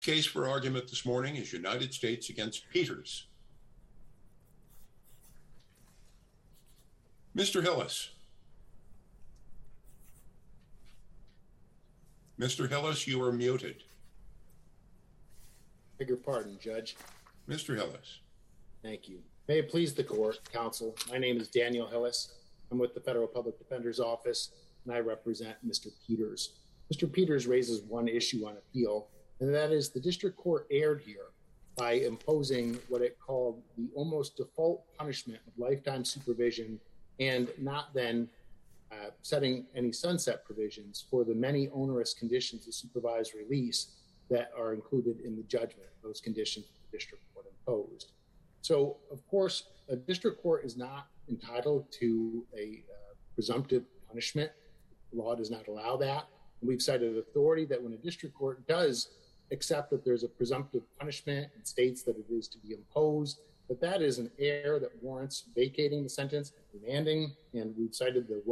Case for argument this morning is United States against Peters. Mr. Hillis. Mr. Hillis, you are muted. Beg your pardon, Judge. Mr. Hillis. Thank you. May it please the court, counsel. My name is Daniel Hillis. I'm with the Federal Public Defender's Office, and I represent Mr. Peters. Mr. Peters raises one issue on appeal, and that is the district court erred here by imposing what it called the almost default punishment of lifetime supervision and not then setting any sunset provisions for the many onerous conditions of supervised release that are included in the judgment, those conditions the district court imposed. So, of course, a district court is not entitled to a presumptive punishment. The law does not allow that. And we've cited authority that when a district court does accept that there's a presumptive punishment and states that it is to be imposed, that is an error that warrants vacating the sentence and remanding. And we've cited the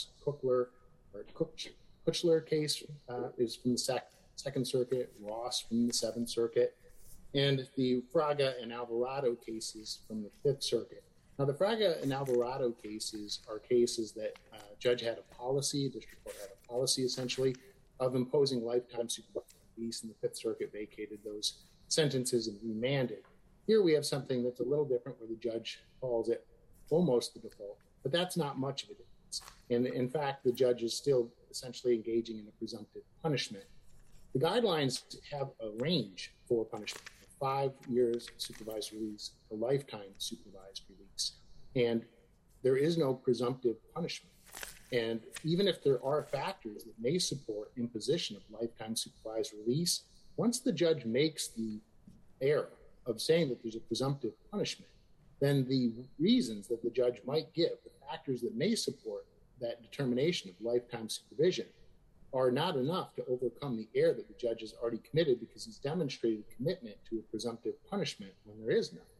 Kuchler case is from the Second Circuit, Ross from the Seventh Circuit, and the Fraga and Alvarado cases from the Fifth Circuit. Now, the Fraga and Alvarado cases are cases that judge had a policy, district court had a policy essentially, of imposing lifetime supervised release, and the Fifth Circuit vacated those sentences and remanded. Here we have something that's a little different where the judge calls it almost the default, but that's not much of a difference. And in fact, the judge is still essentially engaging in a presumptive punishment. The guidelines have a range for punishment, 5 years supervised release, a lifetime supervised release. And there is no presumptive punishment. And even if there are factors that may support imposition of lifetime supervised release, once the judge makes the error of saying that there's a presumptive punishment, then the reasons that the judge might give, the factors that may support that determination of lifetime supervision, are not enough to overcome the error that the judge has already committed because he's demonstrated commitment to a presumptive punishment when there is none.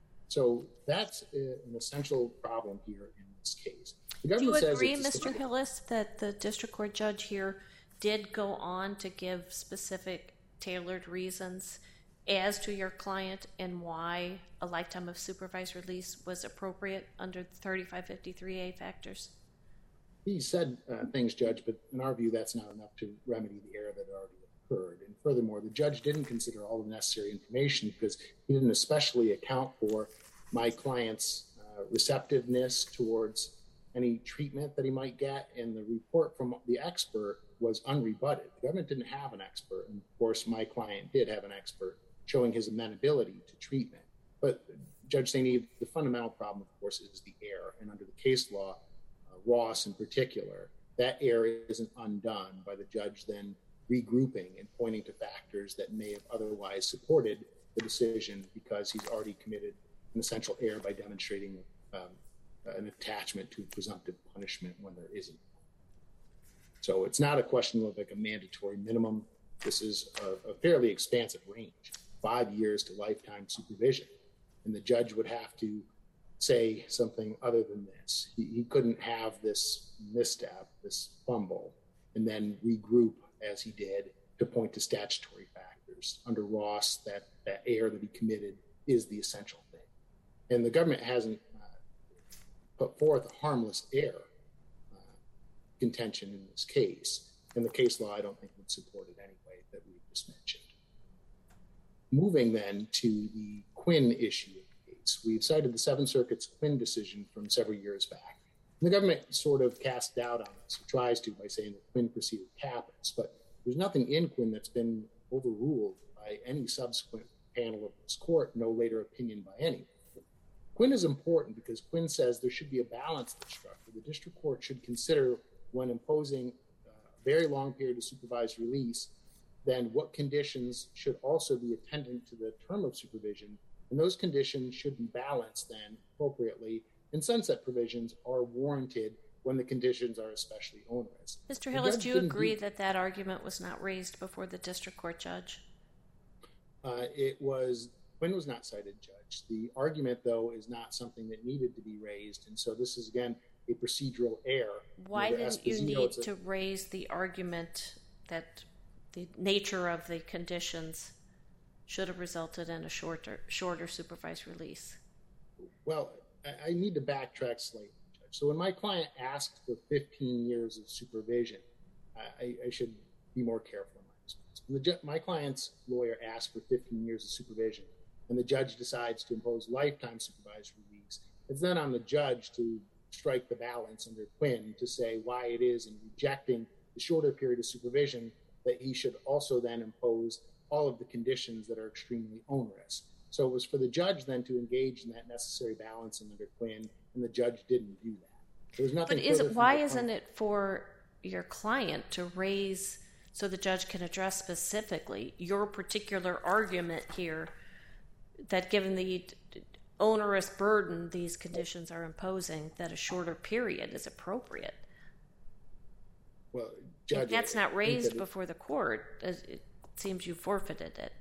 So that's an essential problem here in this case. Do you agree, Mr. Hillis, that the district court judge here did go on to give specific tailored reasons as to your client and why a lifetime of supervised release was appropriate under the 3553A factors? He said things, Judge, but in our view, that's not enough to remedy the error that already occurred. And furthermore, the judge didn't consider all the necessary information because he didn't especially account for my client's receptiveness towards any treatment that he might get. And the report from the expert was unrebutted. The government didn't have an expert. And of course, my client did have an expert showing his amenability to treatment. But Judge St. Eve, the fundamental problem, of course, is the error. And under the case law, Ross in particular, that error isn't undone by the judge then regrouping and pointing to factors that may have otherwise supported the decision because he's already committed an essential error by demonstrating an attachment to presumptive punishment when there isn't. So it's not a question of like a mandatory minimum. This is a fairly expansive range, 5 years to lifetime supervision. And the judge would have to say something other than this. He couldn't have this misstep, this fumble, and then regroup as he did to point to statutory factors. Under Ross, that error that he committed is the essential thing. And the government hasn't put forth a harmless error contention in this case. And the case law, I don't think would support it anyway that we just mentioned. Moving then to the Quinn issue of the case. We've cited the Seventh Circuit's Quinn decision from several years back. And the government sort of cast doubt on this, or tries to, by saying that Quinn preceded Capps. But there's nothing in Quinn that's been overruled by any subsequent panel of this court, no later opinion by any. Quinn is important because Quinn says there should be a balance that's struck. The district court should consider when imposing a very long period of supervised release, then what conditions should also be attendant to the term of supervision. And those conditions should be balanced then appropriately. And sunset provisions are warranted when the conditions are especially onerous. Mr. Hillis, do you agree that that argument was not raised before the district court judge? Quinn was not cited, Judge. The argument, though, is not something that needed to be raised. And so this is, again, a procedural error. Why didn't you need to raise the argument that the nature of the conditions should have resulted in a shorter supervised release? Well, I need to backtrack slightly, Judge. So when my client asked for 15 years of supervision, I should be more careful in my response. My client's lawyer asked for 15 years of supervision, and the judge decides to impose lifetime supervised release. It's then on the judge to strike the balance under Quinn to say why it is in rejecting the shorter period of supervision that he should also then impose all of the conditions that are extremely onerous. So it was for the judge then to engage in that necessary balancing under Quinn, and the judge didn't do that. There was nothing. But why isn't it for your client to raise so the judge can address specifically your particular argument here that given the onerous burden these conditions are imposing, that a shorter period is appropriate? Well, Judge, if that's not raised before the court, it seems you forfeited it.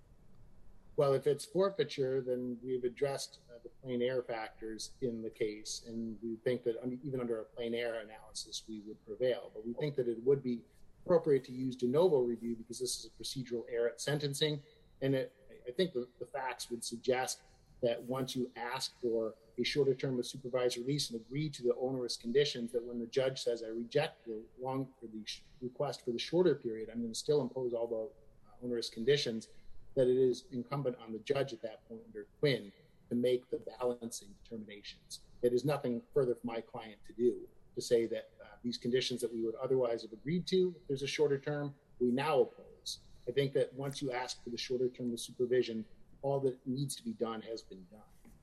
Well, if it's forfeiture, then we've addressed the plain error factors in the case, and we think that even under a plain error analysis, we would prevail. But we think that it would be appropriate to use de novo review because this is a procedural error at sentencing, and I think the facts would suggest that once you ask for a shorter term of supervised release and agree to the onerous conditions, that when the judge says, I reject the request for the shorter period, I'm going to still impose all the onerous conditions, that it is incumbent on the judge at that point under Quinn to make the balancing determinations. It is nothing further for my client to do to say that these conditions that we would otherwise have agreed to, if there's a shorter term, we now oppose. I think that once you ask for the shorter term of supervision, all that needs to be done has been done.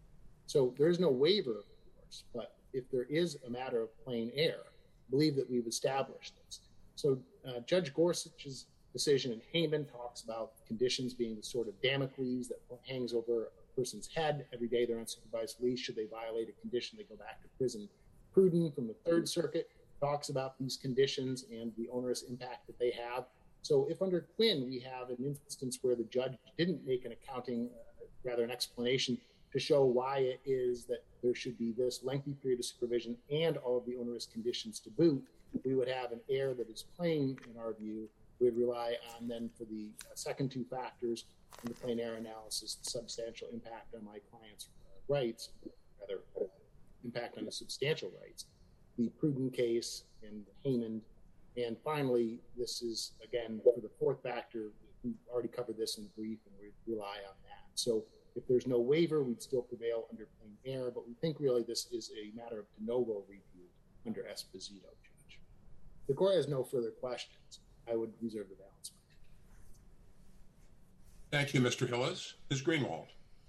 So there is no waiver, of course, but if there is a matter of plain error, I believe that we've established this. So Judge Gorsuch's decision in Hayman talks about conditions being the sort of Damocles that hangs over a person's head every day they're on supervised release. Should they violate a condition, they go back to prison. Pruden from the Third Circuit talks about these conditions and the onerous impact that they have. So if under Quinn we have an instance where the judge didn't make an an explanation to show why it is that there should be this lengthy period of supervision and all of the onerous conditions to boot, we would have an error that is plain in our view. We'd rely on then for the second two factors in the plain error analysis, the substantial impact on my client's rights, rather impact on the substantial rights, the Pruden case and Hayman. And finally, this is, again, for the fourth factor, we've already covered this in the brief and we rely on that. So if there's no waiver, we'd still prevail under plain error, but we think really this is a matter of de novo review under Esposito, Judge. If the court has no further questions, I would reserve the balance. Thank you, Mr. Hillis. Ms. Greenwald.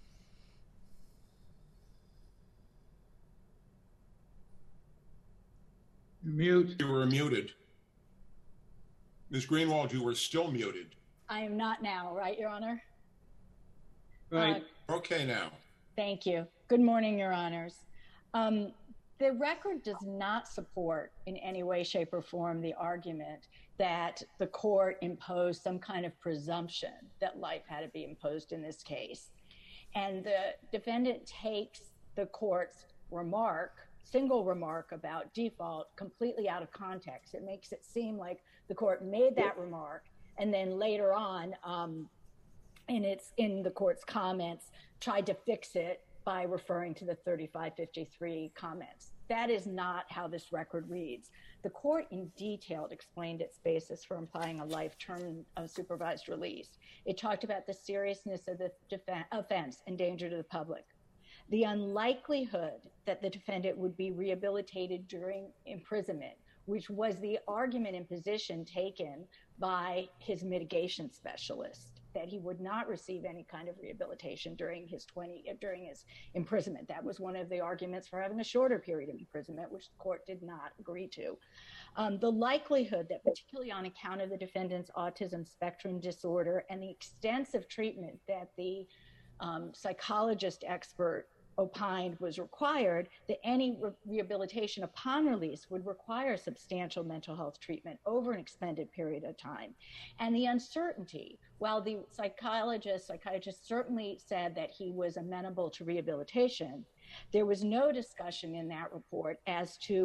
Mute. You were muted. Ms. Greenwald, you were still muted. I am not now, right, Your Honor? Right. Okay now. Thank you. Good morning, Your Honors. The record does not support in any way, shape, or form the argument that the court imposed some kind of presumption that life had to be imposed in this case. And the defendant takes the court's single remark about default completely out of context. It makes it seem like the court made that remark and then later on in the court's comments tried to fix it by referring to the 3553 comments. That is not how this record reads. The court in detail explained its basis for implying a life term of supervised release. It talked about the seriousness of the offense and danger to the public, the unlikelihood that the defendant would be rehabilitated during imprisonment, which was the argument and position taken by his mitigation specialist, that he would not receive any kind of rehabilitation during his imprisonment. That was one of the arguments for having a shorter period of imprisonment, which the court did not agree to. The likelihood that, particularly on account of the defendant's autism spectrum disorder and the extensive treatment that the psychologist expert opined was required, that any rehabilitation upon release would require substantial mental health treatment over an extended period of time. And the uncertainty, while the psychiatrist certainly said that he was amenable to rehabilitation, there was no discussion in that report as to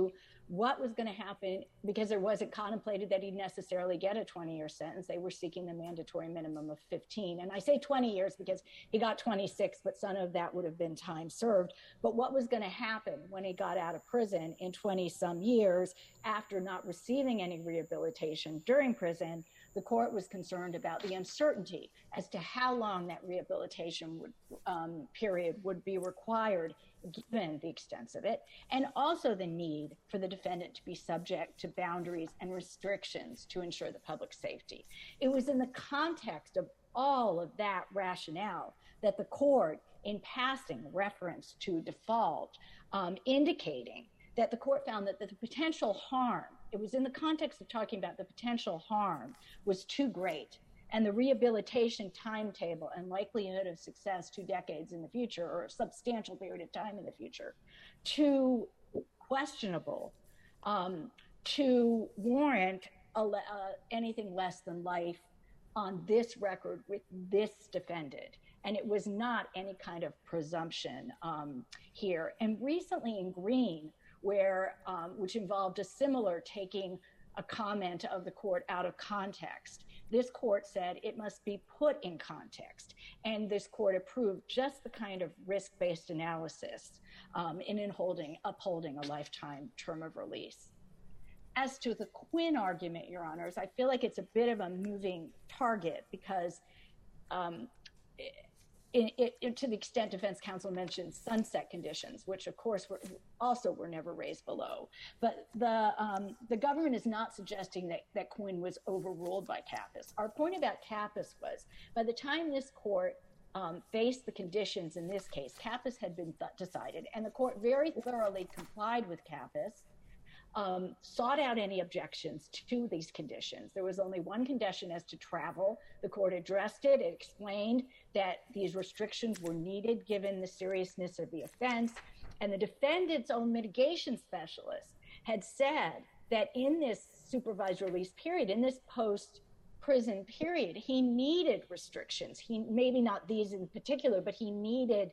what was going to happen, because it wasn't contemplated that he'd necessarily get a 20-year sentence. They were seeking the mandatory minimum of 15. And I say 20 years because he got 26, but some of that would have been time served. But what was going to happen when he got out of prison in 20-some years after not receiving any rehabilitation during prison? The court was concerned about the uncertainty as to how long that rehabilitation period would be required, given the extent of it, and also the need for the defendant to be subject to boundaries and restrictions to ensure the public safety. It was in the context of all of that rationale that the court, in passing reference to default, indicating that the court found that the potential harm, it was in the context of talking about the potential harm, was too great, and the rehabilitation timetable and likelihood of success 2 decades in the future, or a substantial period of time in the future, too questionable to warrant anything less than life on this record with this defendant. And it was not any kind of presumption here. And recently in Green, where which involved a similar taking a comment of the court out of context, this court said it must be put in context. And this court approved just the kind of risk-based analysis in upholding a lifetime term of release. As to the Quinn argument, Your Honors, I feel like it's a bit of a moving target because to the extent defense counsel mentioned sunset conditions, which of course were never raised below. But the government is not suggesting that Quinn was overruled by Kappus. Our point about Kappus was, by the time this court faced the conditions in this case, Kappus had been decided, and the court very thoroughly complied with Kappus, sought out any objections to these conditions. There was only one condition as to travel. The court addressed it. It explained that these restrictions were needed given the seriousness of the offense. And the defendant's own mitigation specialist had said that in this supervised release period, in this post-prison period, he needed restrictions. Maybe not these in particular, but he needed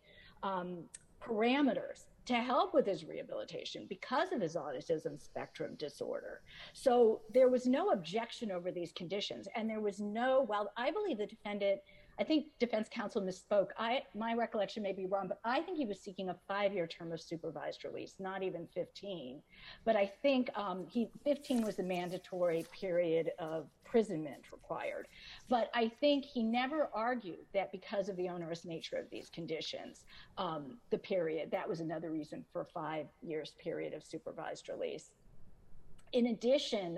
parameters to help with his rehabilitation because of his autism spectrum disorder. So there was no objection over these conditions. And there was while I believe the defendant, I think defense counsel misspoke. My recollection may be wrong, but I think he was seeking a 5-year term of supervised release, not even 15. But I think 15 was the mandatory period of imprisonment required. But I think he never argued that because of the onerous nature of these conditions, the period, that was another reason for 5 years period of supervised release. In addition,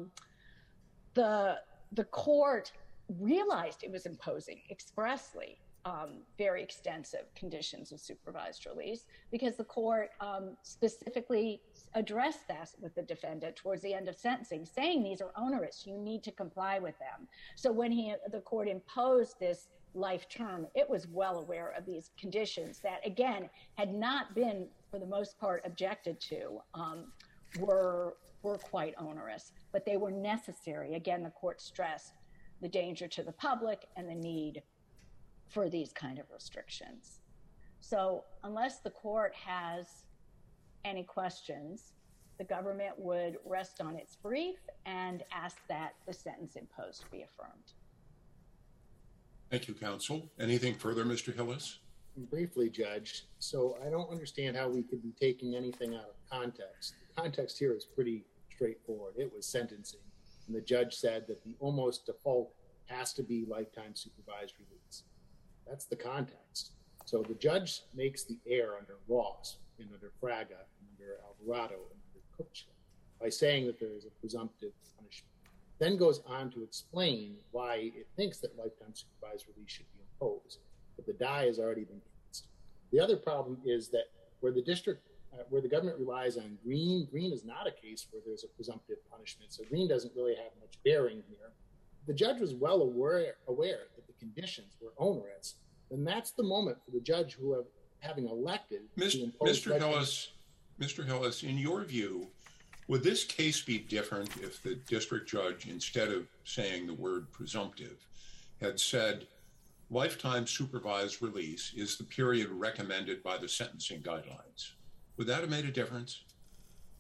the court realized it was imposing expressly very extensive conditions of supervised release because the court specifically addressed that with the defendant towards the end of sentencing, saying these are onerous, you need to comply with them. So when the court imposed this life term, it was well aware of these conditions that, again, had not been, for the most part, objected to, were quite onerous, but they were necessary. Again, the court stressed the danger to the public and the need for these kind of restrictions. So unless the court has any questions, the government would rest on its brief and ask that the sentence imposed be affirmed. Thank you, counsel. Anything further, Mr. Hillis? Briefly, Judge. So I don't understand how we could be taking anything out of context. The context here is pretty straightforward. It was sentencing. And the judge said that the almost default has to be lifetime supervised release. That's the context. So the judge makes the error under Ross and under Fraga and under Alvarado and under Kuchka by saying that there is a presumptive punishment. Then goes on to explain why it thinks that lifetime supervised release should be imposed, but the die has already been cast. The other problem is that where the government relies on Green is not a case where there's a presumptive punishment, so Green doesn't really have much bearing here. The judge was well aware that the conditions were onerous, and that's the moment for the judge who, having elected to impose Mr. Hillis, in your view, would this case be different if the district judge, instead of saying the word presumptive, had said lifetime supervised release is the period recommended by the sentencing guidelines? Would that have made a difference?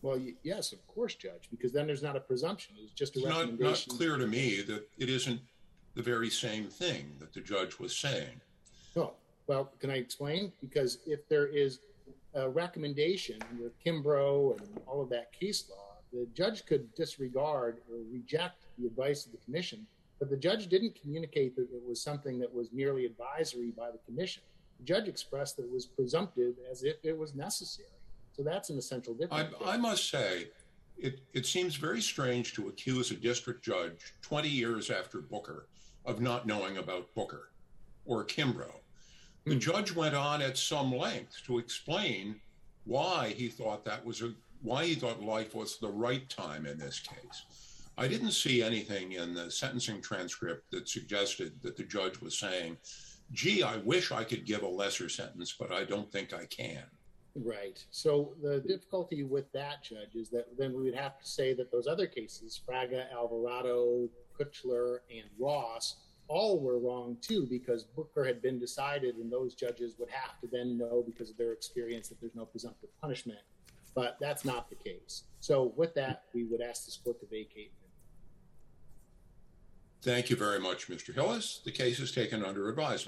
Well, yes, of course, Judge, because then there's not a presumption. It's just a It's recommendation. not clear to me that it isn't the very same thing that the judge was saying. No. Well, can I explain? Because if there is a recommendation under Kimbrough and all of that case law, the judge could disregard or reject the advice of the commission, but the judge didn't communicate that it was something that was merely advisory by the commission. The judge expressed that it was presumptive as if it was necessary. So that's an essential difference. I must say, it seems very strange to accuse a district judge 20 years after Booker of not knowing about Booker or Kimbrough. The judge went on at some length to explain why he thought life was the right time in this case. I didn't see anything in the sentencing transcript that suggested that the judge was saying, gee, I wish I could give a lesser sentence, but I don't think I can. Right. So the difficulty with that, Judge, is that then we would have to say that those other cases, Fraga, Alvarado, Kuchler, and Ross, all were wrong too, because Booker had been decided and those judges would have to then know because of their experience that there's no presumptive punishment. But that's not the case. So with that, we would ask this court to vacate. Thank you very much, Mr. Hillis. The case is taken under advisement.